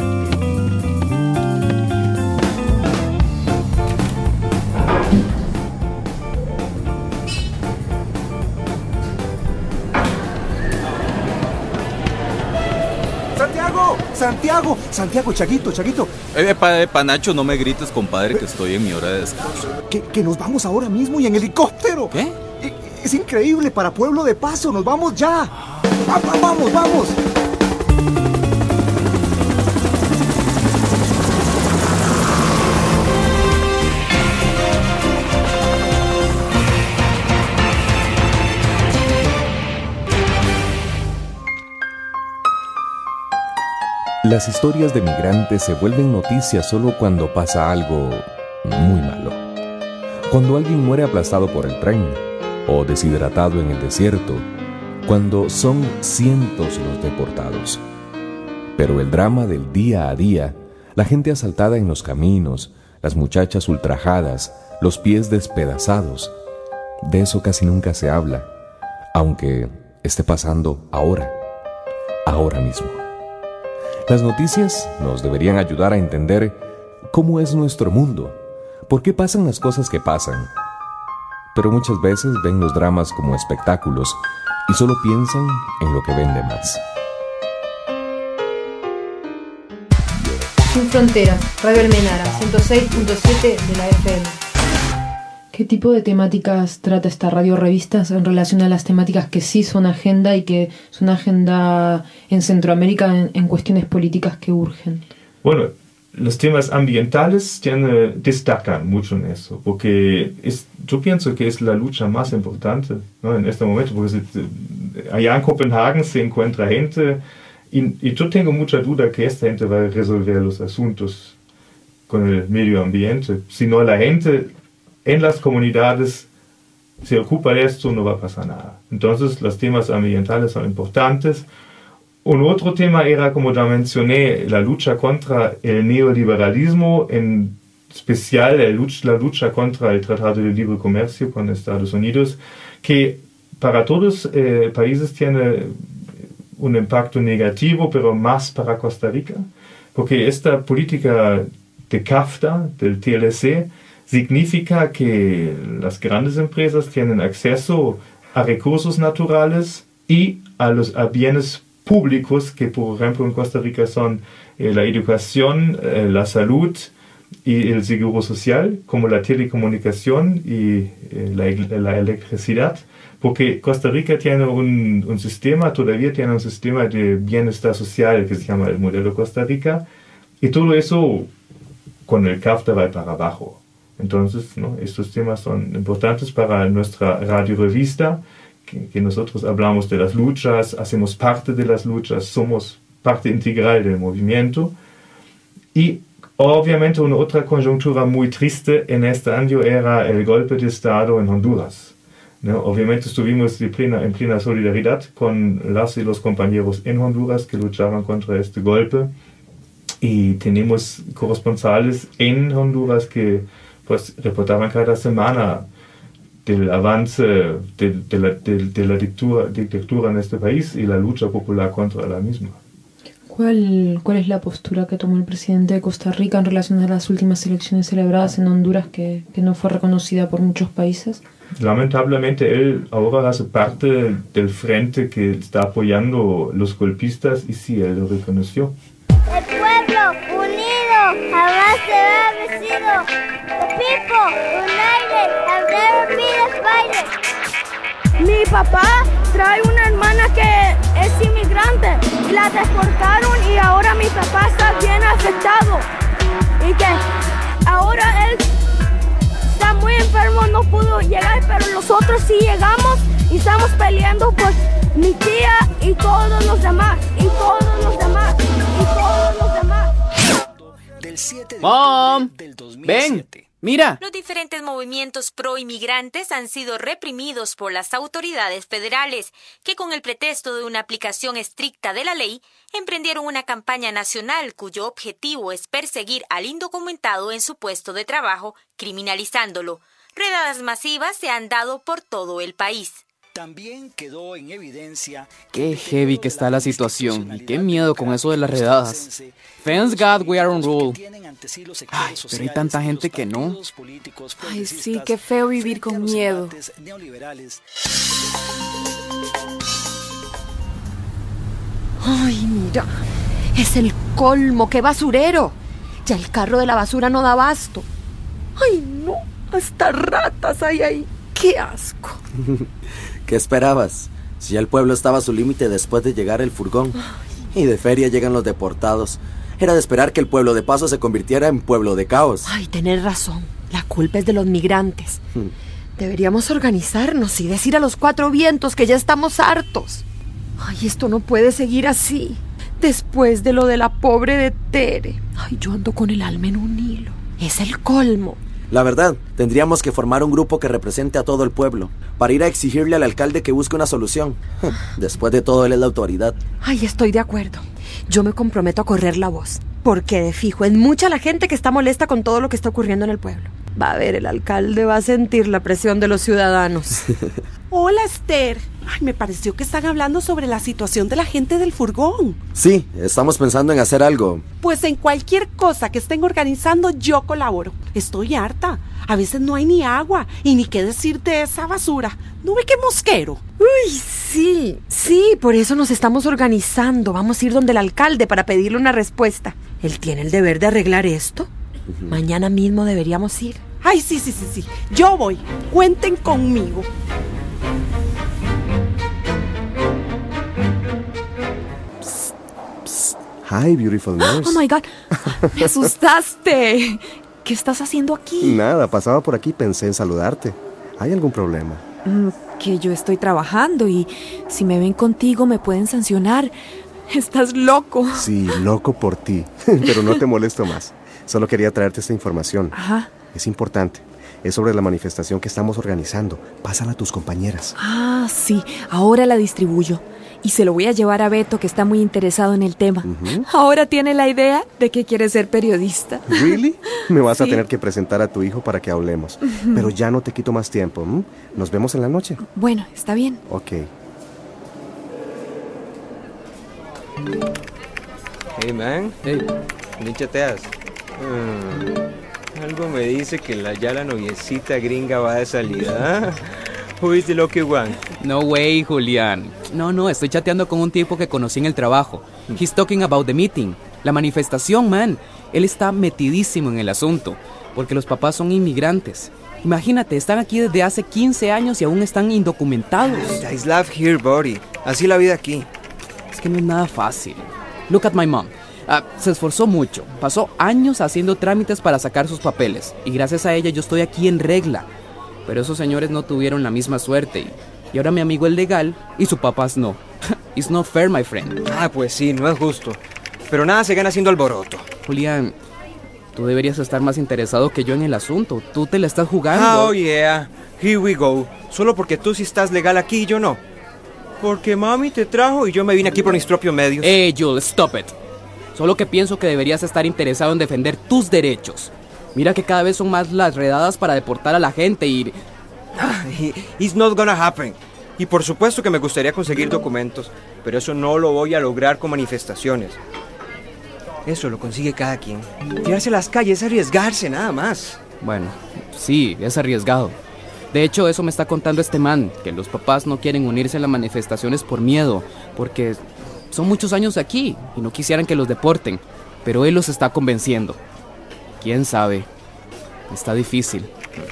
¡Santiago! ¡Santiago! ¡Santiago, Chaguito, Chaguito! Epa, epa, Nacho, no me grites, compadre, que estoy en mi hora de descanso. Que, que nos vamos ahora mismo y en helicóptero. ¿Qué? Es increíble, para Pueblo de Paso, nos vamos ya. ¡Vamos, vamos, vamos! Las historias de migrantes se vuelven noticias solo cuando pasa algo muy malo. Cuando alguien muere aplastado por el tren o deshidratado en el desierto, cuando son cientos los deportados. Pero el drama del día a día, la gente asaltada en los caminos, las muchachas ultrajadas, los pies despedazados, de eso casi nunca se habla, aunque esté pasando ahora, ahora mismo. Las noticias nos deberían ayudar a entender cómo es nuestro mundo, por qué pasan las cosas que pasan. Pero muchas veces ven los dramas como espectáculos y solo piensan en lo que vende más. Sin Fronteras, Radio Almenara, ciento seis punto siete de la F M. ¿Qué tipo de temáticas trata esta radio revistas en relación a las temáticas que sí son agenda y que son agenda en Centroamérica en, en cuestiones políticas que urgen? Bueno, los temas ambientales tiene, destacan mucho en eso, porque es, yo pienso que es la lucha más importante, ¿no? En este momento, porque se, allá en Copenhague se encuentra gente y, y yo tengo mucha duda que esta gente va a resolver los asuntos con el medio ambiente, sino la gente en las comunidades se ocupa de esto, no va a pasar nada. Entonces los temas ambientales son importantes. Un otro tema era, como ya mencioné, la lucha contra el neoliberalismo, en especial la lucha, la lucha contra el Tratado de Libre Comercio con Estados Unidos, que para todos los eh, países tiene un impacto negativo, pero más para Costa Rica, porque esta política de CAFTA, del T L C, significa que las grandes empresas tienen acceso a recursos naturales y a los a bienes públicos que, por ejemplo, en Costa Rica son eh, la educación, eh, la salud y el seguro social, como la telecomunicación y eh, la, la electricidad, porque Costa Rica tiene un, un sistema, todavía tiene un sistema de bienestar social que se llama el modelo Costa Rica, y todo eso con el CAFTA va para abajo. Entonces, ¿no? Estos temas son importantes para nuestra radio revista, que, que nosotros hablamos de las luchas, hacemos parte de las luchas, somos parte integral del movimiento. Y obviamente una otra coyuntura muy triste en este año era el golpe de Estado en Honduras, ¿no? Obviamente estuvimos de plena, en plena solidaridad con las y los compañeros en Honduras que luchaban contra este golpe. Y tenemos corresponsales en Honduras que pues reportaban cada semana del avance de, de, la, de, de la dictadura, dictadura en este país y la lucha popular contra la misma. ¿Cuál, ¿Cuál es la postura que tomó el presidente de Costa Rica en relación a las últimas elecciones celebradas en Honduras que, que no fue reconocida por muchos países? Lamentablemente él ahora hace parte del frente que está apoyando los golpistas y sí, él lo reconoció. El pueblo unido jamás será vencido. The people united have never been divided. Mi papá trae una hermana que es inmigrante y la deportaron y ahora mi papá está bien afectado. Y que ahora él está muy enfermo, no pudo llegar, pero nosotros sí llegamos y estamos peleando por mi tía y todos los demás, y todos los demás, y todos los demás. Mom, ven, mira. Los diferentes movimientos pro-inmigrantes han sido reprimidos por las autoridades federales, que con el pretexto de una aplicación estricta de la ley, emprendieron una campaña nacional cuyo objetivo es perseguir al indocumentado en su puesto de trabajo, criminalizándolo. Redadas masivas se han dado por todo el país. También quedó en evidencia qué heavy que está la situación y qué miedo con eso de las redadas. Thanks God we are on rule. Ay, pero hay tanta gente que no. Ay, sí, qué feo vivir con miedo. Ay, mira, es el colmo, qué basurero. Ya el carro de la basura no da abasto. Ay, no, hasta ratas hay ahí. ¡Qué asco! ¿Qué esperabas? Si ya el pueblo estaba a su límite después de llegar el furgón. Ay. Y de feria llegan los deportados. Era de esperar que el pueblo de Paso se convirtiera en pueblo de caos. Ay, tenés razón. La culpa es de los migrantes. Hmm. Deberíamos organizarnos y decir a los cuatro vientos que ya estamos hartos. Ay, esto no puede seguir así. Después de lo de la pobre de Tere. Ay, yo ando con el alma en un hilo. Es el colmo. La verdad, tendríamos que formar un grupo que represente a todo el pueblo, para ir a exigirle al alcalde que busque una solución. Después de todo, él es la autoridad. Ay, estoy de acuerdo. Yo me comprometo a correr la voz, porque de fijo es mucha la gente que está molesta con todo lo que está ocurriendo en el pueblo. Va a ver, el alcalde va a sentir la presión de los ciudadanos. Hola, Esther. Ay, me pareció que están hablando sobre la situación de la gente del furgón. Sí, estamos pensando en hacer algo. Pues en cualquier cosa que estén organizando, yo colaboro. Estoy harta. A veces no hay ni agua y ni qué decir de esa basura. ¿No ve qué mosquero? Uy, sí, sí, por eso nos estamos organizando. Vamos a ir donde el alcalde para pedirle una respuesta. Él tiene el deber de arreglar esto. Uh-huh. Mañana mismo deberíamos ir. Ay, sí, sí, sí, sí. Yo voy. Cuenten conmigo. Hi, beautiful nurse. Oh my God, me asustaste. ¿Qué estás haciendo aquí? Nada, pasaba por aquí y pensé en saludarte. ¿Hay algún problema? Mm, que yo estoy trabajando y si me ven contigo me pueden sancionar. Estás loco. Sí, loco por ti, pero no te molesto más. Solo quería traerte esta información. Ajá. Es importante. Es sobre la manifestación que estamos organizando. Pásala a tus compañeras. Ah, sí. Ahora la distribuyo. Y se lo voy a llevar a Beto, que está muy interesado en el tema. Uh-huh. Ahora tiene la idea de que quiere ser periodista. ¿Really? Me vas sí. a tener que presentar a tu hijo para que hablemos. Uh-huh. Pero ya no te quito más tiempo. ¿Mm? Nos vemos en la noche. Bueno, está bien. Ok. Hey, man. Hey. ¿Ni chateas? Hmm. Algo me dice que la, ya la noviecita gringa va de salida. Who is the lucky one? No way, Julián. No, no, estoy chateando con un tipo que conocí en el trabajo. He's talking about the meeting. La manifestación, man. Él está metidísimo en el asunto, porque los papás son inmigrantes. Imagínate, están aquí desde hace quince años y aún están indocumentados. It's life here, buddy. Así la vida aquí. Es que no es nada fácil. Look at my mom. Uh, se esforzó mucho. Pasó años haciendo trámites para sacar sus papeles. Y gracias a ella yo estoy aquí en regla. Pero esos señores no tuvieron la misma suerte. Y, y ahora mi amigo es legal y su papás no. It's not fair, my friend. Ah, pues sí, no es justo. Pero nada se gana haciendo alboroto. Julián, tú deberías estar más interesado que yo en el asunto. Tú te la estás jugando. Oh, yeah. Here we go. Solo porque tú sí estás legal aquí y yo no. Porque mami te trajo y yo me vine aquí por mis propios medios. Hey, Jules, stop it. Solo que pienso que deberías estar interesado en defender tus derechos. Mira que cada vez son más las redadas para deportar a la gente y... It's not gonna happen. Y por supuesto que me gustaría conseguir documentos, pero eso no lo voy a lograr con manifestaciones. Eso lo consigue cada quien. Tirarse a las calles es arriesgarse, nada más. Bueno, sí, es arriesgado. De hecho, eso me está contando este man, que los papás no quieren unirse a las manifestaciones por miedo, porque son muchos años aquí y no quisieran que los deporten, pero él los está convenciendo. ¿Quién sabe? Está difícil.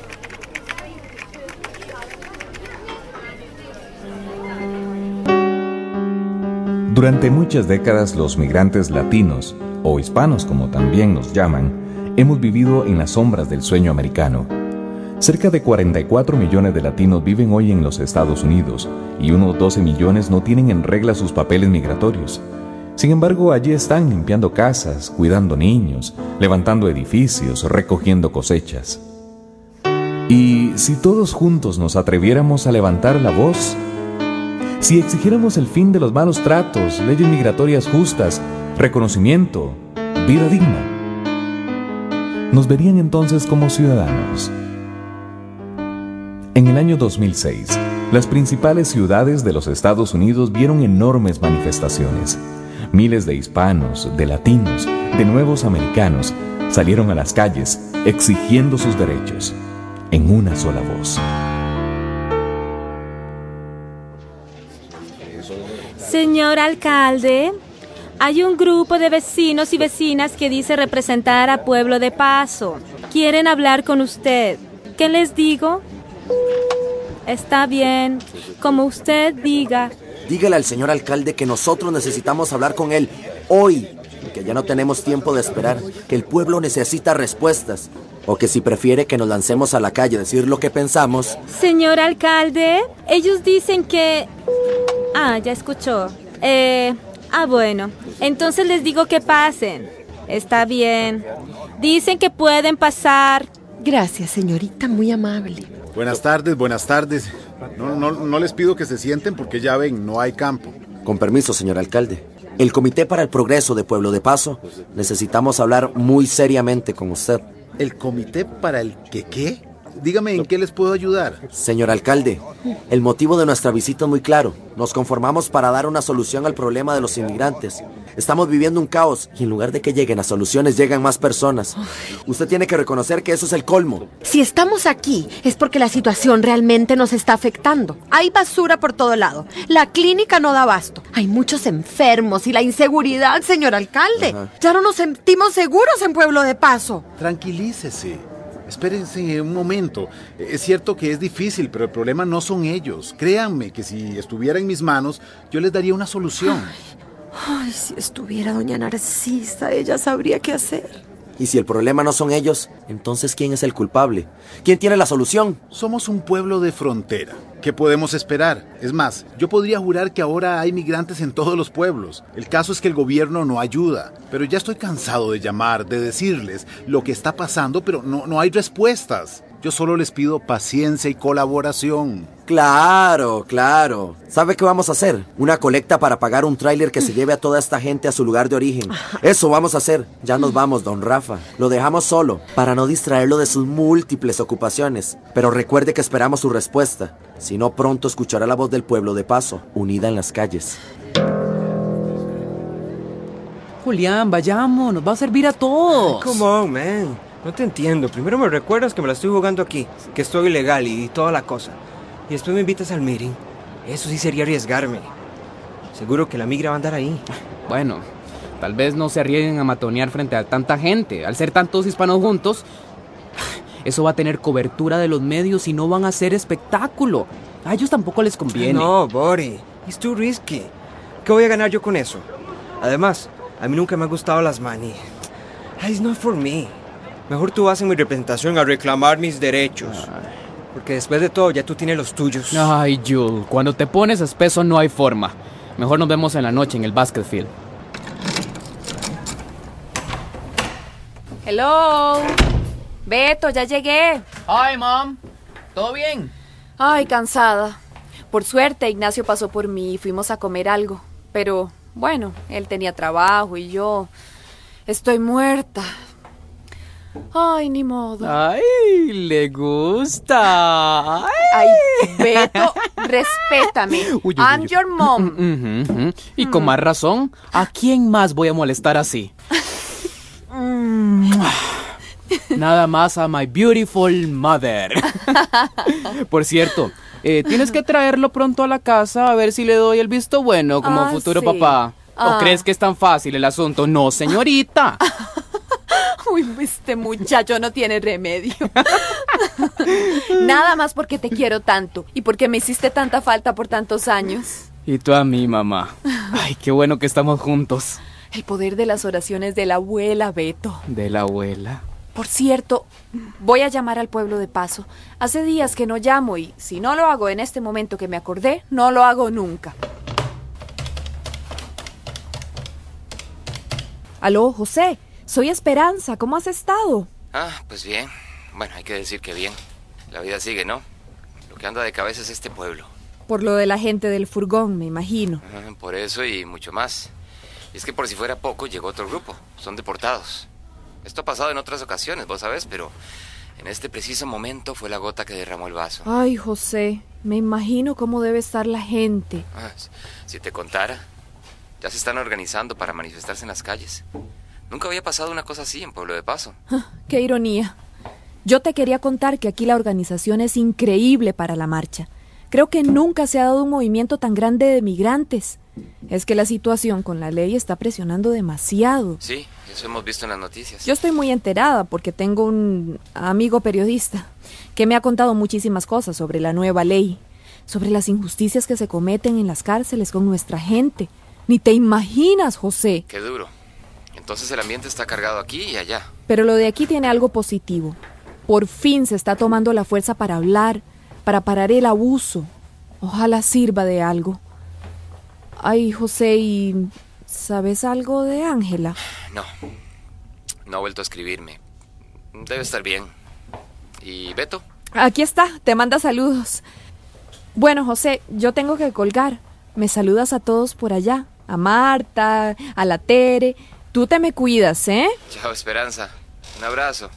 Durante muchas décadas los migrantes latinos, o hispanos como también nos llaman, hemos vivido en las sombras del sueño americano. Cerca de cuarenta y cuatro millones de latinos viven hoy en los Estados Unidos y unos doce millones no tienen en regla sus papeles migratorios. Sin embargo, allí están limpiando casas, cuidando niños, levantando edificios, recogiendo cosechas. ¿Y si todos juntos nos atreviéramos a levantar la voz? Si exigiéramos el fin de los malos tratos, leyes migratorias justas, reconocimiento, vida digna, ¿nos verían entonces como ciudadanos? En el año dos mil seis, las principales ciudades de los Estados Unidos vieron enormes manifestaciones. Miles de hispanos, de latinos, de nuevos americanos salieron a las calles exigiendo sus derechos, en una sola voz. Señor alcalde, hay un grupo de vecinos y vecinas que dice representar a Pueblo de Paso. Quieren hablar con usted. ¿Qué les digo? Está bien, como usted diga. Dígale al señor alcalde que nosotros necesitamos hablar con él hoy, que ya no tenemos tiempo de esperar, que el pueblo necesita respuestas, o que si prefiere que nos lancemos a la calle a decir lo que pensamos. Señor alcalde, ellos dicen que... Ah, ya escuchó. Eh, Ah, bueno. Entonces les digo que pasen. Está bien. Dicen que pueden pasar. Gracias, señorita, muy amable. Buenas tardes, buenas tardes. No, no, no les pido que se sienten porque ya ven, no hay campo. Con permiso, señor alcalde. El Comité para el Progreso de Pueblo de Paso, necesitamos hablar muy seriamente con usted. ¿El Comité para el qué qué? Dígame, ¿en qué les puedo ayudar? Señor alcalde, el motivo de nuestra visita es muy claro. Nos conformamos para dar una solución al problema de los inmigrantes. Estamos viviendo un caos y en lugar de que lleguen a soluciones, llegan más personas. Usted tiene que reconocer que eso es el colmo. Si estamos aquí, es porque la situación realmente nos está afectando. Hay basura por todo lado. La clínica no da abasto. Hay muchos enfermos y la inseguridad, señor alcalde. Ajá. Ya no nos sentimos seguros en Pueblo de Paso. Tranquilícese. Espérense un momento. Es cierto que es difícil, pero el problema no son ellos. Créanme que si estuviera en mis manos, yo les daría una solución. Ay, ay, si estuviera doña Narcisa, ella sabría qué hacer. Y si el problema no son ellos, entonces ¿quién es el culpable? ¿Quién tiene la solución? Somos un pueblo de frontera. ¿Qué podemos esperar? Es más, yo podría jurar que ahora hay migrantes en todos los pueblos. El caso es que el gobierno no ayuda. Pero ya estoy cansado de llamar, de decirles lo que está pasando, pero no, no hay respuestas. Yo solo les pido paciencia y colaboración. Claro, claro. ¿Sabe qué vamos a hacer? Una colecta para pagar un tráiler que se lleve a toda esta gente a su lugar de origen. Eso vamos a hacer. Ya nos vamos, don Rafa. Lo dejamos solo, para no distraerlo de sus múltiples ocupaciones. Pero recuerde que esperamos su respuesta. Si no, pronto escuchará la voz del pueblo de Paso, unida en las calles. Julián, vayamos, nos va a servir a todos. Come on, man. No te entiendo. Primero me recuerdas que me la estoy jugando aquí, que estoy ilegal y toda la cosa. Y después me invitas al meeting. Eso sí sería arriesgarme. Seguro que la migra va a andar ahí. Bueno, tal vez no se arriesguen a matonear frente a tanta gente. Al ser tantos hispanos juntos, eso va a tener cobertura de los medios y no van a hacer espectáculo. A ellos tampoco les conviene. No, buddy. It's too risky. ¿Qué voy a ganar yo con eso? Además, a mí nunca me han gustado las mani. It's not for me. Mejor tú vas en mi representación a reclamar mis derechos. Porque después de todo ya tú tienes los tuyos. Ay, Jules, cuando te pones espeso no hay forma. Mejor nos vemos en la noche en el basket field. Hello. Beto, ya llegué. Hi, mom. ¿Todo bien? Ay, cansada. Por suerte, Ignacio pasó por mí y fuimos a comer algo. Pero, bueno, él tenía trabajo y yo... estoy muerta. Ay, ni modo. Ay, le gusta. Ay, Ay Beto, respétame. Uy, uy, I'm uy. your mom. Mm, mm, mm. Y con más razón, ¿a quién más voy a molestar así? Nada más a my beautiful mother. Por cierto, eh, tienes que traerlo pronto a la casa a ver si le doy el visto bueno como ah, futuro sí. papá. ¿O ah. crees que es tan fácil el asunto? No, señorita. Uy, este muchacho no tiene remedio. Nada más porque te quiero tanto y porque me hiciste tanta falta por tantos años. Y tú a mí, mamá. Ay, qué bueno que estamos juntos. El poder de las oraciones de la abuela, Beto. ¿De la abuela? Por cierto, voy a llamar al pueblo de Paso. Hace días que no llamo y si no lo hago en este momento que me acordé, no lo hago nunca. Aló, José. Soy Esperanza, ¿cómo has estado? Ah, pues bien. Bueno, hay que decir que bien. La vida sigue, ¿no? Lo que anda de cabeza es este pueblo. Por lo de la gente del furgón, me imagino. Uh, por eso y mucho más. Y es que por si fuera poco, llegó otro grupo. Son deportados. Esto ha pasado en otras ocasiones, vos sabés, pero en este preciso momento fue la gota que derramó el vaso. Ay, José, me imagino cómo debe estar la gente. Ah, si te contara, ya se están organizando para manifestarse en las calles. Nunca había pasado una cosa así en Pueblo de Paso. ¡Qué ironía! Yo te quería contar que aquí la organización es increíble para la marcha. Creo que nunca se ha dado un movimiento tan grande de migrantes. Es que la situación con la ley está presionando demasiado. Sí, eso hemos visto en las noticias. Yo estoy muy enterada porque tengo un amigo periodista que me ha contado muchísimas cosas sobre la nueva ley, sobre las injusticias que se cometen en las cárceles con nuestra gente. Ni te imaginas, José. Qué duro. Entonces el ambiente está cargado aquí y allá. Pero lo de aquí tiene algo positivo. Por fin se está tomando la fuerza para hablar, para parar el abuso. Ojalá sirva de algo. Ay, José, y ¿Sabes algo de Ángela? No, no ha vuelto a escribirme. Debe estar bien. ¿Y Beto? Aquí está, te manda saludos. Bueno, José, yo tengo que colgar. Me saludas a todos por allá. A Marta, a la Tere. Tú te me cuidas, ¿eh? Chao, Esperanza. Un abrazo.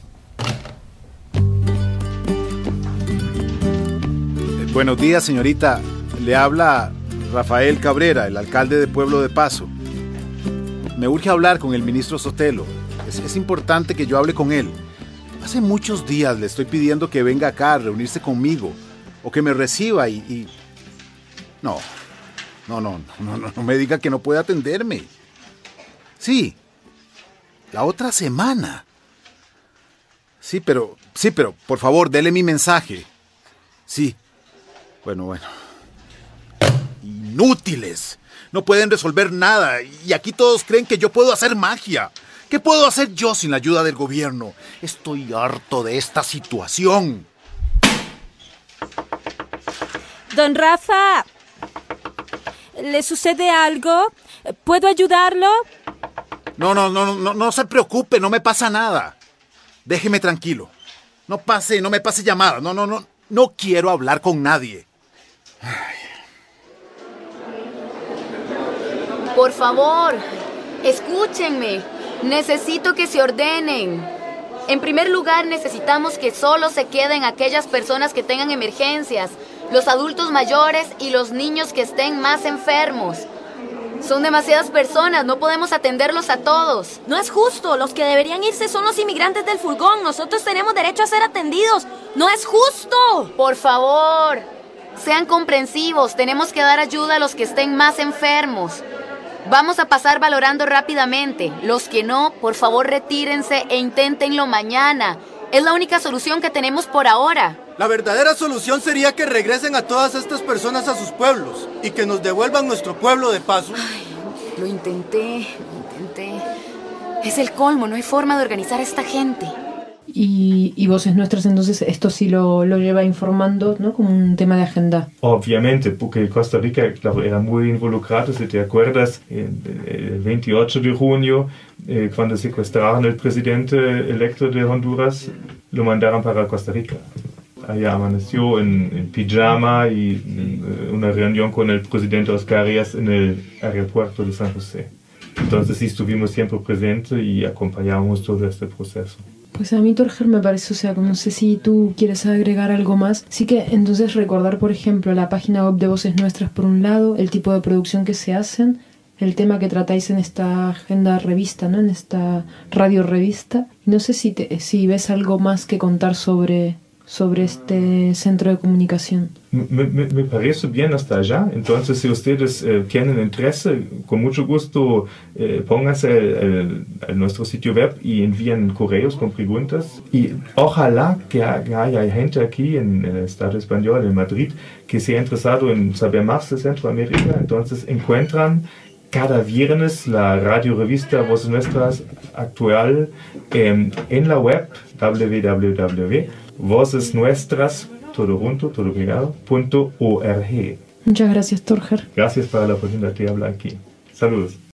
Buenos días, señorita. Le habla Rafael Cabrera, el alcalde de Pueblo de Paso. Me urge hablar con el ministro Sotelo. Es, es importante que yo hable con él. Hace muchos días le estoy pidiendo que venga acá a reunirse conmigo o que me reciba y... y... No, no, no, no, no, no me diga que no puede atenderme. Sí, la otra semana. Sí, pero, sí, pero, por favor, dele mi mensaje. Sí. Bueno, bueno. Inútiles. No pueden resolver nada y aquí todos creen que yo puedo hacer magia. ¿Qué puedo hacer yo sin la ayuda del gobierno? Estoy harto de esta situación. Don Rafa, ¿le sucede algo? ¿Puedo ayudarlo? No, no, no, no, no se preocupe, no me pasa nada. Déjeme tranquilo. No pase, no me pase llamada. No, no, no, no quiero hablar con nadie. Por favor, escúchenme. Necesito que se ordenen. En primer lugar, necesitamos que solo se queden aquellas personas que tengan emergencias, los adultos mayores y los niños que estén más enfermos. Son demasiadas personas, no podemos atenderlos a todos. No es justo, los que deberían irse son los inmigrantes del furgón. Nosotros tenemos derecho a ser atendidos. ¡No es justo! Por favor, sean comprensivos, tenemos que dar ayuda a los que estén más enfermos. Vamos a pasar valorando rápidamente. Los que no, por favor retírense e inténtenlo mañana. Es la única solución que tenemos por ahora. La verdadera solución sería que regresen a todas estas personas a sus pueblos y que nos devuelvan nuestro pueblo de paso. Ay, lo intenté, lo intenté. Es el colmo, no hay forma de organizar a esta gente. Y, y Voces Nuestras, entonces, esto sí lo, lo lleva informando, ¿no? Como un tema de agenda. Obviamente, porque Costa Rica, claro, era muy involucrado, si te acuerdas, el veintiocho de junio, eh, cuando secuestraron al presidente electo de Honduras, lo mandaron para Costa Rica. Allá amaneció en, en pijama y en una reunión con el presidente Oscar Arias en el aeropuerto de San José. Entonces sí estuvimos siempre presentes y acompañamos todo este proceso. Pues a mí, Torger, me parece, o sea, no sé si tú quieres agregar algo más. Sí que entonces recordar, por ejemplo, la página web de Voces Nuestras por un lado, el tipo de producción que se hacen, el tema que tratáis en esta agenda revista, ¿no? En esta radio revista. No sé si, te, si ves algo más que contar sobre, sobre este centro de comunicación. Me, me, me parece bien hasta allá. Entonces, si ustedes eh, tienen interés, con mucho gusto eh, pónganse a nuestro sitio web y envíen correos con preguntas. Y ojalá que haya gente aquí en el Estado español, en Madrid, que sea interesado en saber más de Centroamérica. Entonces, encuentran cada viernes la radio revista Voces Nuestras actual eh, en la web w w w punto voces nuestras todo junto, todo pegado, punto org. Muchas gracias, Torger. Gracias por la oportunidad de hablar aquí. Saludos.